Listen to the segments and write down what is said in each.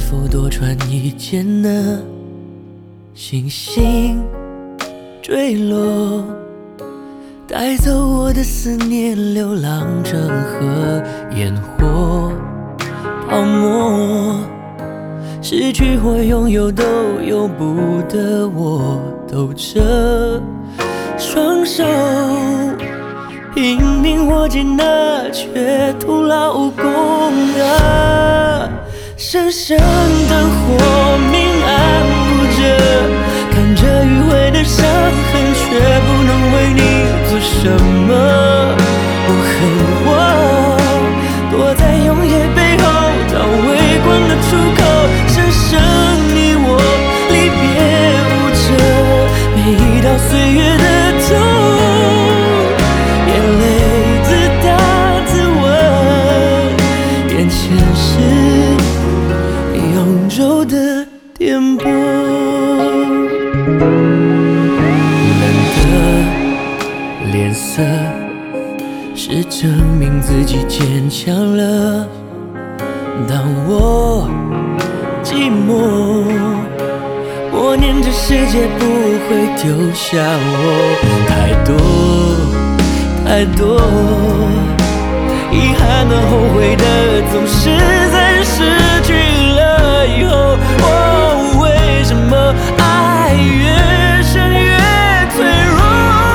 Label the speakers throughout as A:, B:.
A: 否多穿一件呢？星星坠落，带走我的思念，流浪成河，烟火泡沫，失去或拥有都由不得我，抖着双手拼命握紧那却徒劳无功啊！深深的火明暗不着，看着迂回的伤痕，却不能为你做什么。我恨我躲在永夜背后，找微光的出口，深深你我离别无着，每一道岁月的痛，眼泪自打自问，眼前是永昼的颠簸。冷的脸色是证明自己坚强了。当我寂寞，默念这世界不会丢下我。太多太多遗憾和后悔的，总是在失去了以后。哦，为什么爱越深越脆弱？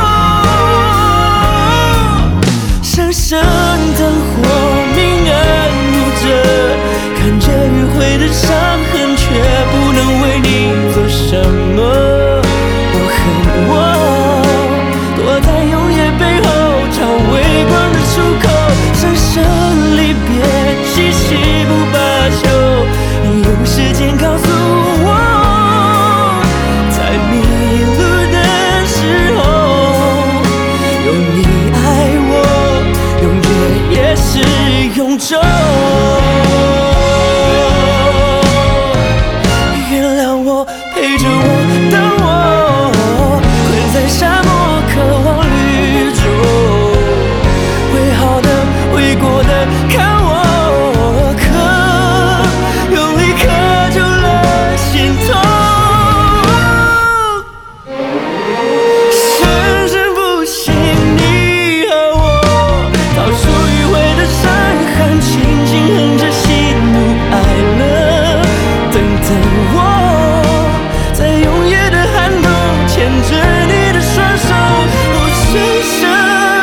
A: 深深灯火明暗无着，看着迂回的伤痕，却不能为你做什么。我恨我躲在永夜背后，找微光的出口，深深离别，细细不罢休。用时间告诉我，在迷路的时候，有你爱我，永远也是永昼。原谅我，陪着我，等我，困在沙漠，渴望绿洲。会好的，会过的，看我渴，用力渴住了心头。生生不息，你和我，倒数迂回的伤痕，轻轻哼着喜怒哀乐。等等我，在永夜的寒冬，牵着你的双手，深深。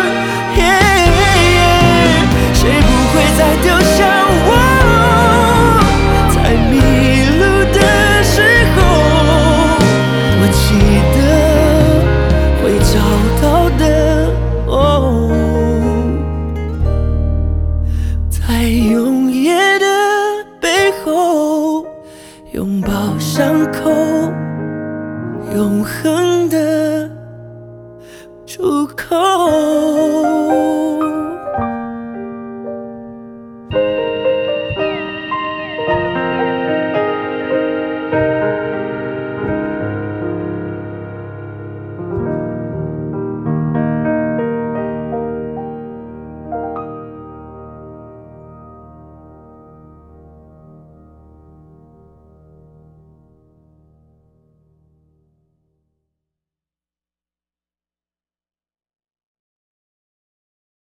A: 谁不会再丢下我？在迷路的时候，我记得会找到的。哦，在永夜的背后，拥抱伤口，永恒的出口。